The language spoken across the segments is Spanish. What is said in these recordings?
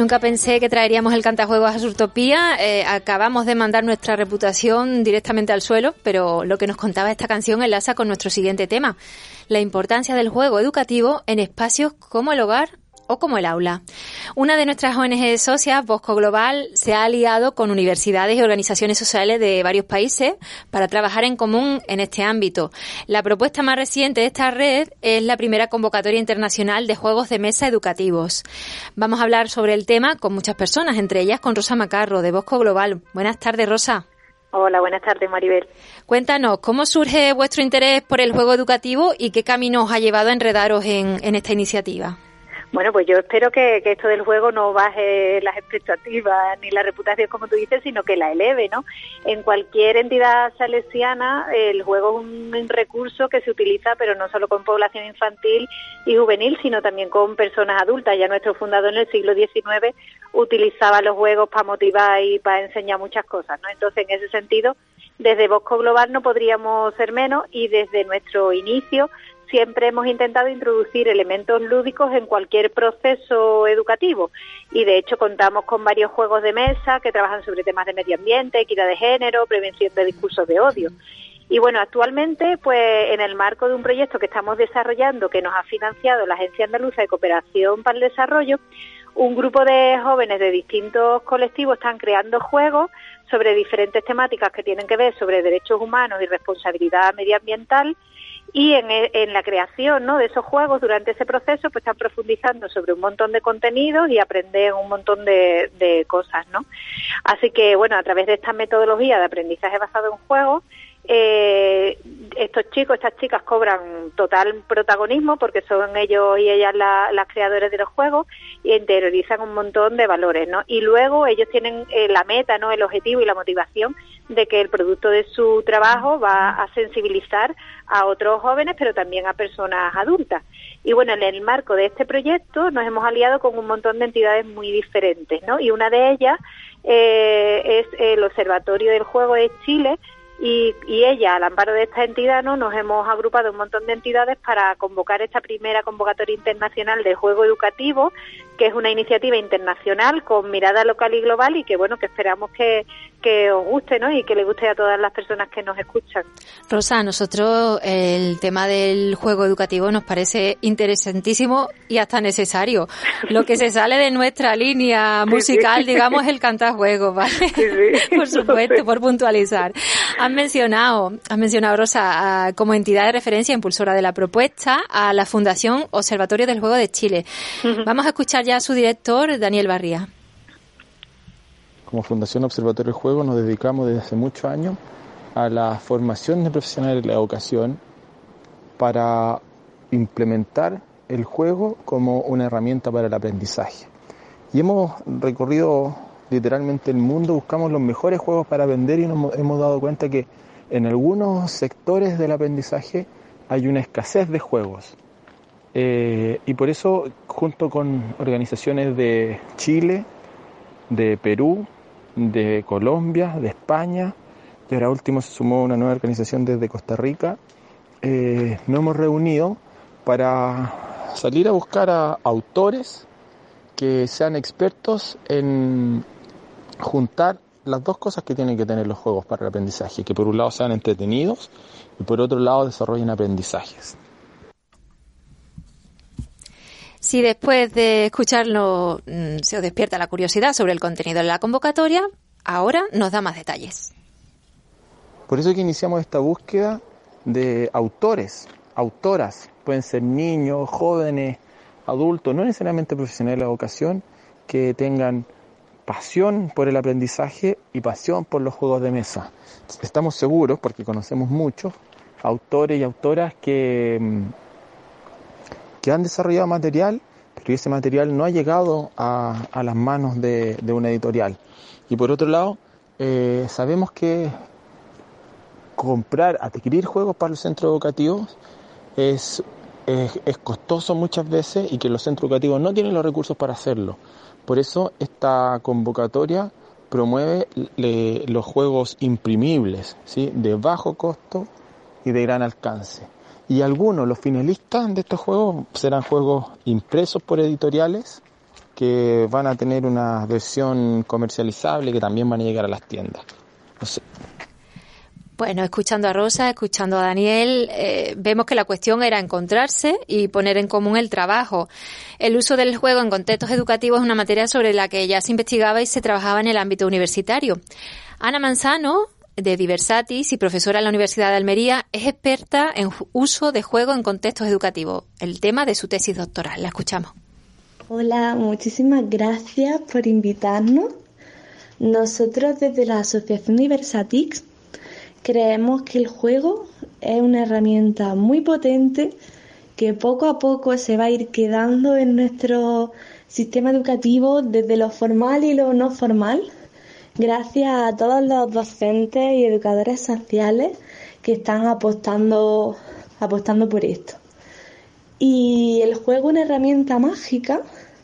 Nunca pensé que traeríamos el cantajuegos a Surtopía. Acabamos de mandar nuestra reputación directamente al suelo, pero lo que nos contaba esta canción enlaza con nuestro siguiente tema, la importancia del juego educativo en espacios como el hogar o como el aula. Una de nuestras ONG socias, Bosco Global, se ha aliado con universidades y organizaciones sociales de varios países para trabajar en común en este ámbito. La propuesta más reciente de esta red es la primera convocatoria internacional de juegos de mesa educativos. Vamos a hablar sobre el tema con muchas personas, entre ellas con Rosa Macarro, de Bosco Global. Buenas tardes, Rosa. Hola, buenas tardes, Maribel. Cuéntanos, ¿cómo surge vuestro interés por el juego educativo y qué camino os ha llevado a enredaros en esta iniciativa? Bueno, pues yo espero que esto del juego no baje las expectativas ni la reputación, como tú dices, sino que la eleve, ¿no? En cualquier entidad salesiana, el juego es un recurso que se utiliza, pero no solo con población infantil y juvenil, sino también con personas adultas. Ya nuestro fundador en el siglo XIX utilizaba los juegos para motivar y para enseñar muchas cosas, ¿no? Entonces, en ese sentido, desde Bosco Global no podríamos ser menos y desde nuestro inicio siempre hemos intentado introducir elementos lúdicos en cualquier proceso educativo y de hecho contamos con varios juegos de mesa que trabajan sobre temas de medio ambiente, equidad de género, prevención de discursos de odio. Y bueno, actualmente, pues en el marco de un proyecto que estamos desarrollando que nos ha financiado la Agencia Andaluza de Cooperación para el Desarrollo, un grupo de jóvenes de distintos colectivos están creando juegos sobre diferentes temáticas que tienen que ver sobre derechos humanos y responsabilidad medioambiental. Y en la creación, ¿no?, de esos juegos, durante ese proceso, pues están profundizando sobre un montón de contenidos y aprenden un montón de cosas, ¿no? Así que, bueno, a través de esta metodología de aprendizaje basado en juegos, estos chicos, estas chicas cobran total protagonismo porque son ellos y ellas las creadores de los juegos y interiorizan un montón de valores, ¿no? Y luego ellos tienen la meta, ¿no?, el objetivo y la motivación de que el producto de su trabajo va a sensibilizar a otros jóvenes, pero también a personas adultas. Y bueno, en el marco de este proyecto nos hemos aliado con un montón de entidades muy diferentes, ¿no? Y una de ellas es el Observatorio del Juego de Chile, y ella, al amparo de esta entidad, ¿no?, nos hemos agrupado un montón de entidades para convocar esta primera convocatoria internacional de juego educativo, que es una iniciativa internacional con mirada local y global y que, bueno, que esperamos que os guste, ¿no?, y que le guste a todas las personas que nos escuchan. Rosa, a nosotros el tema del juego educativo nos parece interesantísimo y hasta necesario. Lo que se sale de nuestra línea musical, digamos, es el cantajuegos, ¿vale? Sí. Por supuesto, por puntualizar. Has mencionado, Rosa, como entidad de referencia impulsora de la propuesta a la Fundación Observatorio del Juego de Chile. Uh-huh. Vamos a escuchar ya a su director, Daniel Barría. Como Fundación Observatorio del Juego nos dedicamos desde hace muchos años a la formación de profesionales de la educación para implementar el juego como una herramienta para el aprendizaje. Y hemos recorrido literalmente el mundo, buscamos los mejores juegos para aprender y nos hemos dado cuenta que en algunos sectores del aprendizaje hay una escasez de juegos. Y por eso, junto con organizaciones de Chile, de Perú, de Colombia, de España, y ahora último se sumó una nueva organización desde Costa Rica, nos hemos reunido para salir a buscar a autores que sean expertos en juntar las dos cosas que tienen que tener los juegos para el aprendizaje, que por un lado sean entretenidos y por otro lado desarrollen aprendizajes. Si después de escucharlo se os despierta la curiosidad sobre el contenido de la convocatoria, ahora nos da más detalles. Por eso que iniciamos esta búsqueda de autores, autoras, pueden ser niños, jóvenes, adultos, no necesariamente profesionales de la educación, que tengan pasión por el aprendizaje y pasión por los juegos de mesa. Estamos seguros, porque conocemos muchos autores y autoras que han desarrollado material, pero ese material no ha llegado a las manos de una editorial. Y por otro lado, sabemos que adquirir juegos para los centros educativos es costoso muchas veces y que los centros educativos no tienen los recursos para hacerlo. Por eso esta convocatoria promueve los juegos imprimibles, ¿sí?, de bajo costo y de gran alcance. Y los finalistas de estos juegos serán juegos impresos por editoriales que van a tener una versión comercializable que también van a llegar a las tiendas. No sé. Bueno, escuchando a Rosa, escuchando a Daniel, vemos que la cuestión era encontrarse y poner en común el trabajo. El uso del juego en contextos educativos es una materia sobre la que ya se investigaba y se trabajaba en el ámbito universitario. Ana Manzano, de Diversatis y profesora en la Universidad de Almería, es experta en uso de juego en contextos educativos, el tema de su tesis doctoral. La escuchamos. Hola, muchísimas gracias por invitarnos. Nosotros desde la Asociación Diversatix creemos que el juego es una herramienta muy potente que poco a poco se va a ir quedando en nuestro sistema educativo desde lo formal y lo no formal, gracias a todos los docentes y educadores sociales que están apostando por esto. Y el juego es una herramienta mágica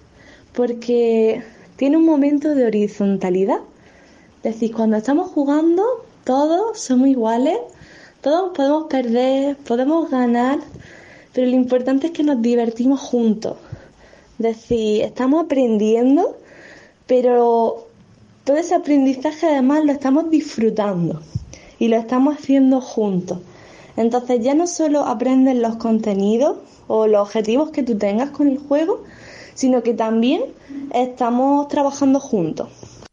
porque tiene un momento de horizontalidad. Es decir, cuando estamos jugando, todos somos iguales, todos podemos perder, podemos ganar, pero lo importante es que nos divertimos juntos. Es decir, estamos aprendiendo, pero todo ese aprendizaje además lo estamos disfrutando y lo estamos haciendo juntos. Entonces ya no solo aprendes los contenidos o los objetivos que tú tengas con el juego, sino que también estamos trabajando juntos.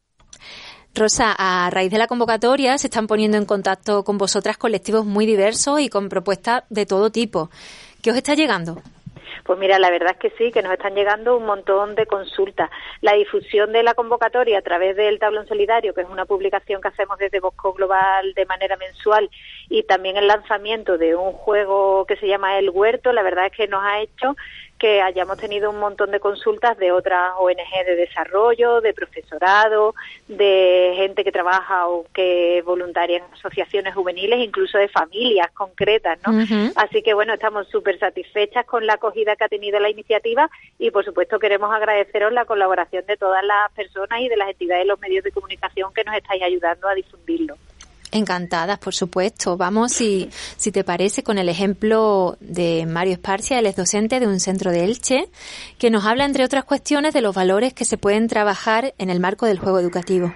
Rosa, a raíz de la convocatoria se están poniendo en contacto con vosotras colectivos muy diversos y con propuestas de todo tipo. ¿Qué os está llegando? Pues mira, la verdad es que sí, que nos están llegando un montón de consultas. La difusión de la convocatoria a través del Tablón Solidario, que es una publicación que hacemos desde Bosco Global de manera mensual, y también el lanzamiento de un juego que se llama El Huerto, la verdad es que nos ha hecho que hayamos tenido un montón de consultas de otras ONG de desarrollo, de profesorado, de gente que trabaja o que es voluntaria en asociaciones juveniles, incluso de familias concretas, ¿no? Uh-huh. Así que bueno, estamos súper satisfechas con la acogida que ha tenido la iniciativa y por supuesto queremos agradeceros la colaboración de todas las personas y de las entidades y los medios de comunicación que nos estáis ayudando a difundirlo. Encantadas, por supuesto. Vamos, si te parece, con el ejemplo de Mario Esparcia, él es docente de un centro de Elche, que nos habla, entre otras cuestiones, de los valores que se pueden trabajar en el marco del juego educativo.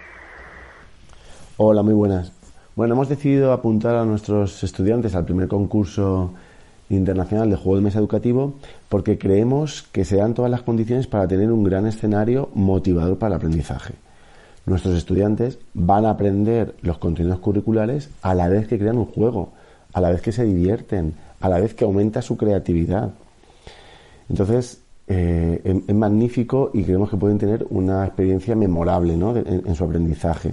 Hola, muy buenas. Bueno, hemos decidido apuntar a nuestros estudiantes al primer concurso internacional de juego de mesa educativo porque creemos que se dan todas las condiciones para tener un gran escenario motivador para el aprendizaje. Nuestros estudiantes van a aprender los contenidos curriculares a la vez que crean un juego, a la vez que se divierten, a la vez que aumenta su creatividad. Entonces, es magnífico y creemos que pueden tener una experiencia memorable, ¿no? en su aprendizaje.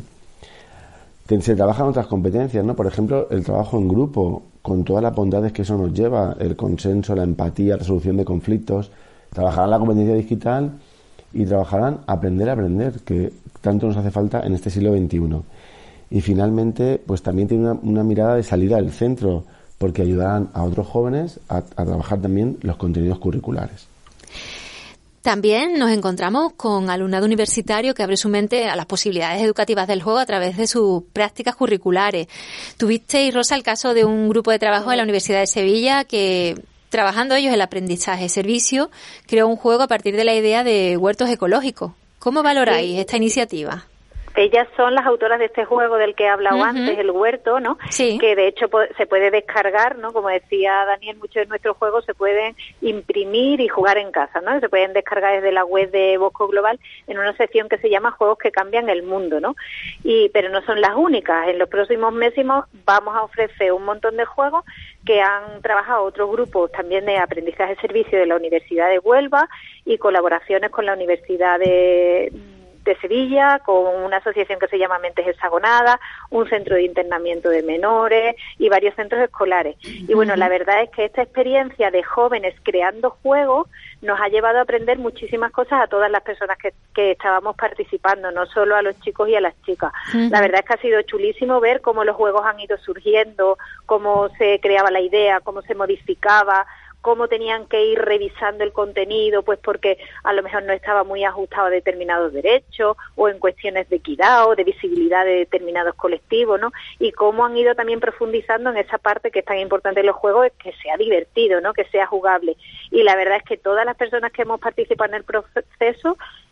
Se trabajan otras competencias, ¿no? Por ejemplo, el trabajo en grupo, con todas las bondades que eso nos lleva, el consenso, la empatía, la resolución de conflictos. Trabajarán la competencia digital y trabajarán aprender a aprender, que tanto nos hace falta en este siglo XXI. Y finalmente, pues también tiene una mirada de salida del centro, porque ayudarán a otros jóvenes a trabajar también los contenidos curriculares. También nos encontramos con alumnado universitario que abre su mente a las posibilidades educativas del juego a través de sus prácticas curriculares. Tuvisteis, Rosa, el caso de un grupo de trabajo en la Universidad de Sevilla que, trabajando ellos el aprendizaje servicio, creó un juego a partir de la idea de huertos ecológicos. ¿Cómo valoráis esta iniciativa? Ellas son las autoras de este juego del que he hablado antes, El Huerto, ¿no? Sí. Que de hecho se puede descargar, ¿no? Como decía Daniel, muchos de nuestros juegos se pueden imprimir y jugar en casa, ¿no? Se pueden descargar desde la web de Bosco Global en una sección que se llama Juegos que cambian el mundo, ¿no? Pero no son las únicas. En los próximos meses vamos a ofrecer un montón de juegos que han trabajado otros grupos también de aprendizaje servicio de la Universidad de Huelva y colaboraciones con la Universidad de Sevilla, con una asociación que se llama Mentes Hexagonadas, un centro de internamiento de menores y varios centros escolares. Y bueno, la verdad es que esta experiencia de jóvenes creando juegos nos ha llevado a aprender muchísimas cosas a todas las personas que estábamos participando, no solo a los chicos y a las chicas. La verdad es que ha sido chulísimo ver cómo los juegos han ido surgiendo, cómo se creaba la idea, cómo se modificaba, cómo tenían que ir revisando el contenido, pues porque a lo mejor no estaba muy ajustado a determinados derechos o en cuestiones de equidad o de visibilidad de determinados colectivos, ¿no? Y cómo han ido también profundizando en esa parte que es tan importante en los juegos, que sea divertido, ¿no? Que sea jugable. Y la verdad es que todas las personas que hemos participado en el proceso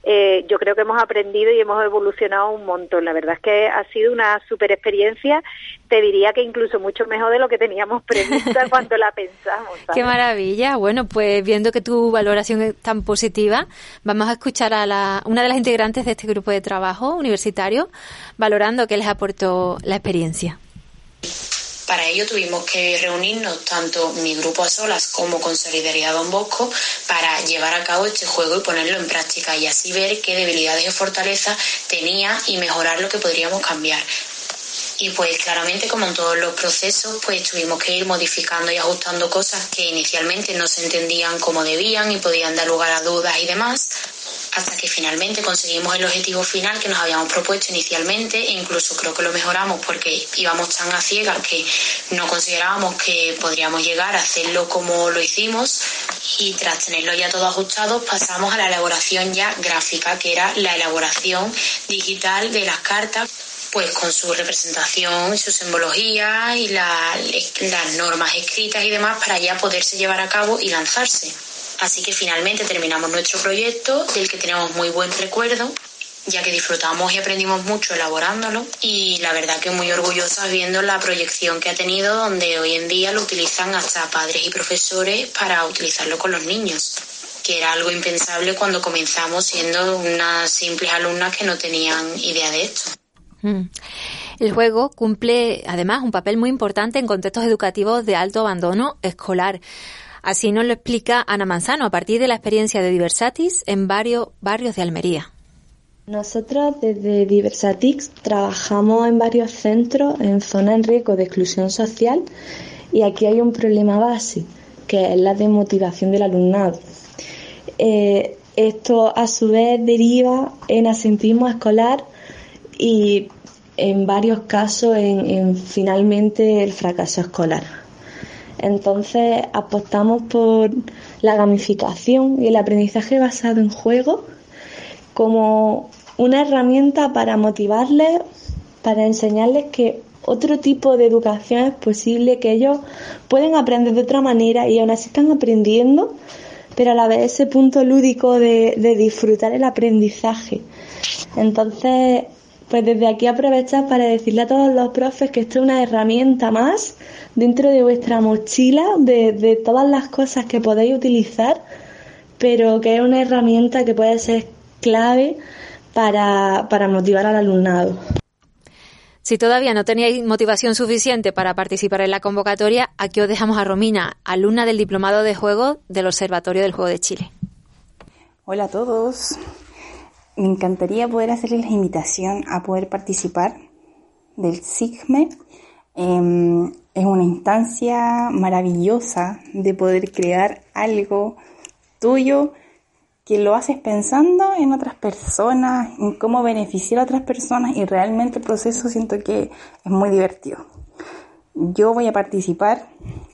yo creo que hemos aprendido y hemos evolucionado un montón. La verdad es que ha sido una súper experiencia, te diría que incluso mucho mejor de lo que teníamos prevista cuando la pensamos, ¿sabes? ¡Qué maravilla! Bueno, pues viendo que tu valoración es tan positiva, vamos a escuchar a una de las integrantes de este grupo de trabajo universitario valorando qué les aportó la experiencia. Para ello tuvimos que reunirnos tanto mi grupo a solas como con Solidaridad Don Bosco para llevar a cabo este juego y ponerlo en práctica y así ver qué debilidades y fortalezas tenía y mejorar lo que podríamos cambiar. Y pues claramente, como en todos los procesos, pues tuvimos que ir modificando y ajustando cosas que inicialmente no se entendían como debían y podían dar lugar a dudas y demás, hasta que finalmente conseguimos el objetivo final que nos habíamos propuesto inicialmente e incluso creo que lo mejoramos porque íbamos tan a ciegas que no considerábamos que podríamos llegar a hacerlo como lo hicimos y tras tenerlo ya todo ajustado pasamos a la elaboración ya gráfica, que era la elaboración digital de las cartas, pues con su representación, su simbología y las normas escritas y demás para ya poderse llevar a cabo y lanzarse. Así que finalmente terminamos nuestro proyecto, del que tenemos muy buen recuerdo, ya que disfrutamos y aprendimos mucho elaborándolo y la verdad que muy orgullosa viendo la proyección que ha tenido, donde hoy en día lo utilizan hasta padres y profesores para utilizarlo con los niños, que era algo impensable cuando comenzamos siendo unas simples alumnas que no tenían idea de esto. El juego cumple además un papel muy importante en contextos educativos de alto abandono escolar. Así nos lo explica Ana Manzano a partir de la experiencia de Diversatis en varios barrios de Almería. Nosotros desde Diversatix trabajamos en varios centros en zonas en riesgo de exclusión social y aquí hay un problema base, que es la desmotivación del alumnado. Esto a su vez deriva en asentismo escolar y en varios casos en finalmente el fracaso escolar. Entonces apostamos por la gamificación y el aprendizaje basado en juego como una herramienta para motivarles, para enseñarles que otro tipo de educación es posible, que ellos pueden aprender de otra manera y aún así están aprendiendo, pero a la vez ese punto lúdico de disfrutar el aprendizaje. Entonces, pues desde aquí aprovechar para decirle a todos los profes que esto es una herramienta más dentro de vuestra mochila de todas las cosas que podéis utilizar, pero que es una herramienta que puede ser clave para motivar al alumnado. Si todavía no teníais motivación suficiente para participar en la convocatoria, aquí os dejamos a Romina, alumna del Diplomado de Juego del Observatorio del Juego de Chile. Hola a todos. Me encantaría poder hacerles la invitación a poder participar del SIGME. Es una instancia maravillosa de poder crear algo tuyo que lo haces pensando en otras personas, en cómo beneficiar a otras personas y realmente el proceso siento que es muy divertido. Yo voy a participar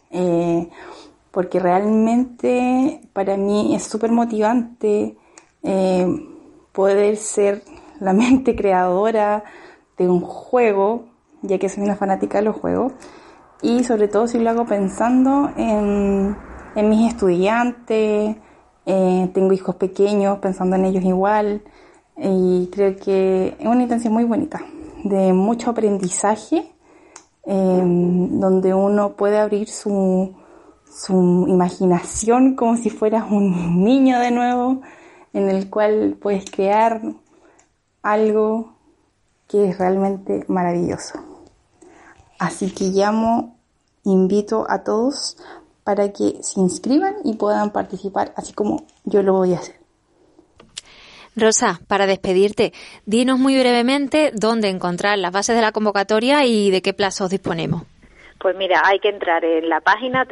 porque realmente para mí es súper motivante poder ser la mente creadora de un juego, ya que soy una fanática de los juegos, y sobre todo si lo hago pensando en mis estudiantes. Tengo hijos pequeños, pensando en ellos igual, y creo que es una intención muy bonita, de mucho aprendizaje, donde uno puede abrir su imaginación como si fueras un niño de nuevo, en el cual puedes crear algo que es realmente maravilloso. Así que invito a todos para que se inscriban y puedan participar, así como yo lo voy a hacer. Rosa, para despedirte, dinos muy brevemente dónde encontrar las bases de la convocatoria y de qué plazos disponemos. Pues mira, hay que entrar en la página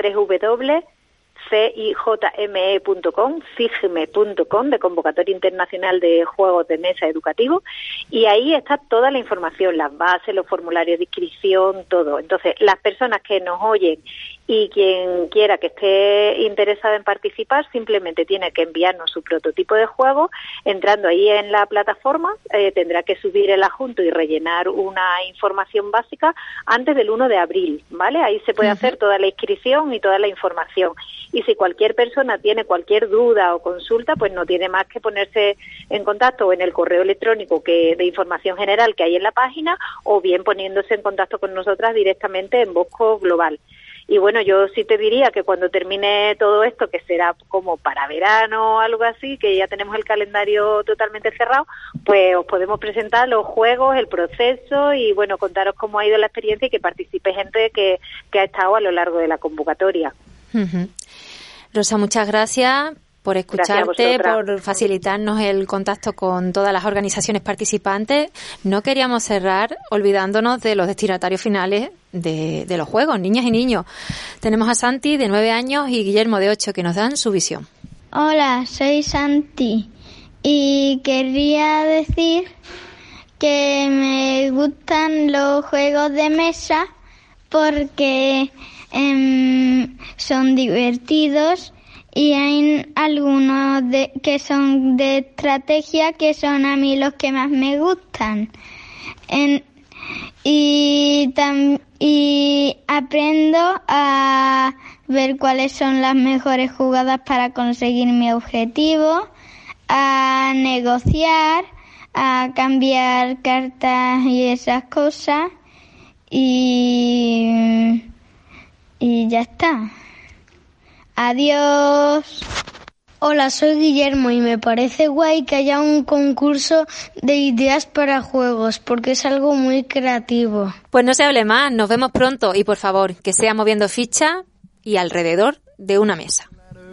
www.cijme.com, CIGME.com, de Convocatoria Internacional de Juegos de Mesa Educativos, y ahí está toda la información, las bases, los formularios de inscripción, todo. Entonces, las personas que nos oyen y quien quiera que esté interesado en participar simplemente tiene que enviarnos su prototipo de juego. Entrando ahí en la plataforma tendrá que subir el adjunto y rellenar una información básica antes del 1 de abril, ¿vale? Ahí se puede hacer toda la inscripción y toda la información. Y si cualquier persona tiene cualquier duda o consulta, pues no tiene más que ponerse en contacto o en el correo electrónico de información general que hay en la página, o bien poniéndose en contacto con nosotras directamente en Bosco Global. Y bueno, yo sí te diría que cuando termine todo esto, que será como para verano o algo así, que ya tenemos el calendario totalmente cerrado, pues os podemos presentar los juegos, el proceso y bueno, contaros cómo ha ido la experiencia y que participe gente que ha estado a lo largo de la convocatoria. Rosa, muchas gracias por escucharte, por facilitarnos el contacto con todas las organizaciones participantes. No queríamos cerrar olvidándonos de los destinatarios finales de los juegos, niñas y niños. Tenemos a Santi, de 9 años, y Guillermo, de 8, que nos dan su visión. Hola, soy Santi y querría decir que me gustan los juegos de mesa porque son divertidos. Y hay algunos que son de estrategia que son a mí los que más me gustan. Y aprendo a ver cuáles son las mejores jugadas para conseguir mi objetivo, a negociar, a cambiar cartas y esas cosas. Y ya está. Adiós. Hola, soy Guillermo y me parece guay que haya un concurso de ideas para juegos porque es algo muy creativo. Pues no se hable más, nos vemos pronto y por favor, que sea moviendo ficha y alrededor de una mesa.